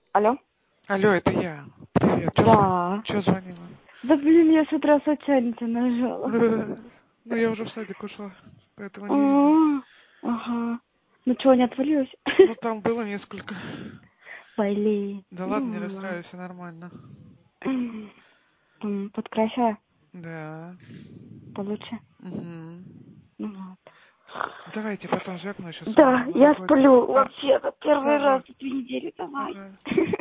Алло? Алло, это я. Привет. Да. Чё звонила? Да блин, я с утра случайно тебя нажала. Ну, я уже в садик ушла, поэтому не видел. Ага. Ну чего, не отвалилась? Ну, там было несколько. Блин. Да ладно, не расстраивайся, все нормально. Подкрасила? Да. Получше? Угу. Ну вот. Давайте потом звякну, сейчас Да, на я работе. сплю А, вообще-то. Первый раз давай. за 2 недели. Давай. Ага.